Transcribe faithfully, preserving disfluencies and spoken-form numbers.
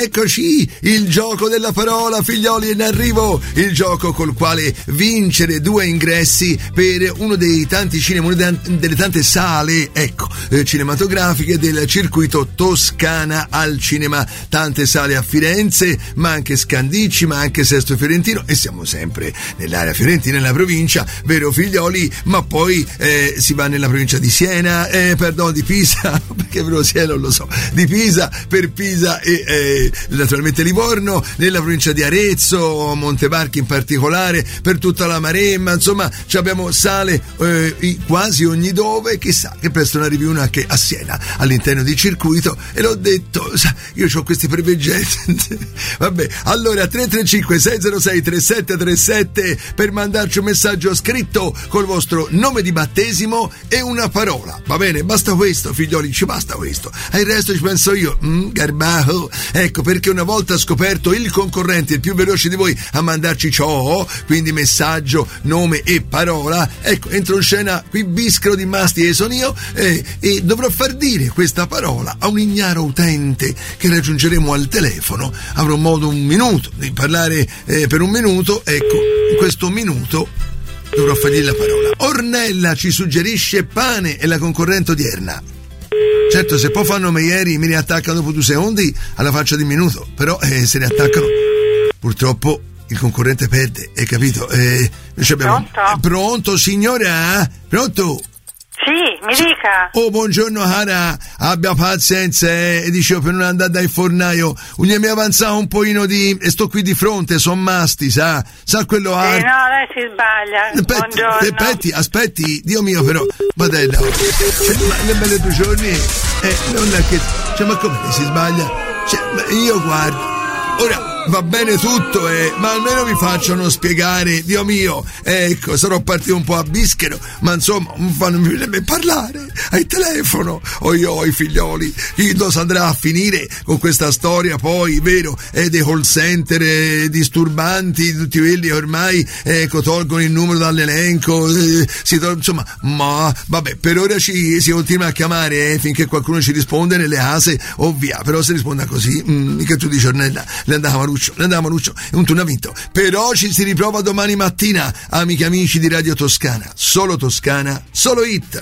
Eccoci, il gioco della parola, figlioli, è in arrivo. Il gioco col quale vincere due ingressi per uno dei tanti cinema, una delle tante sale, ecco, eh, cinematografiche del circuito Toscana al cinema. Tante sale a Firenze, ma anche Scandicci, ma anche Sesto Fiorentino, e siamo sempre nell'area fiorentina, nella provincia, vero figlioli? Ma poi eh, si va nella provincia di Siena, eh, perdono, di Pisa, perché però Siena non lo so, di Pisa, per Pisa e eh, naturalmente Livorno, nella provincia di Arezzo, Montevarchi in particolare, per tutta la Maremma, insomma ci abbiamo sale eh, quasi ogni dove. Chissà che presto ne arrivi una anche a Siena all'interno di circuito, e l'ho detto, io ho questi privilegiati. Vabbè, allora tre tre cinque sei zero sei tre sette tre sette per mandarci un messaggio scritto col vostro nome di battesimo e una parola, va bene? Basta questo, figlioli, ci basta questo, e il resto ci penso io. mm, garbato. Ecco perché una volta scoperto il concorrente il più veloce di voi a mandarci ciò, quindi messaggio, nome e parola, ecco, entro in scena qui Biscro di Masti e sono io, eh, e dovrò far dire questa parola a un ignaro utente che raggiungeremo al telefono. Avrò modo un minuto di parlare eh, per un minuto, ecco, in questo minuto dovrò fargli la parola. Ornella ci suggerisce pane e la concorrente odierna. Certo, se poi fanno ieri mi riattaccano dopo due secondi alla faccia di minuto, però eh, se ne attaccano purtroppo il concorrente perde, hai capito? Eh, noi abbiamo... Pronto? Pronto, signora? Pronto? Sì, mi dica. Oh, buongiorno cara, abbia pazienza, eh, dicevo, per non andare dal fornaio, mi è avanzato un pochino di... e sto qui di fronte, son masti, sa? Sa quello Sì, alto? no, lei si sbaglia. Aspetti, Buongiorno. aspetti, aspetti, Dio mio, però, Madonna, cioè, ma che belle due giorni, eh, non è che, cioè, ma come si sbaglia? Cioè, ma io guardo, ora... va bene tutto, eh, ma almeno mi facciano spiegare, Dio mio, ecco, sarò partito un po' a bischero, ma insomma, non fanno più parlare al telefono, oi oi figlioli, dove si andrà a finire con questa storia poi, vero, eh, dei call center eh, disturbanti, tutti quelli ormai, ecco, tolgono il numero dall'elenco, eh, si tol- insomma, ma, vabbè, per ora ci si continua a chiamare, eh, finché qualcuno ci risponde nelle case, o via, però se risponda così, mh, che tu dici, Ornella, le andava ne andiamo Maruccio, è un turno vinto. Però ci si riprova domani mattina, amici amici di Radio Toscana. Solo Toscana, solo hit.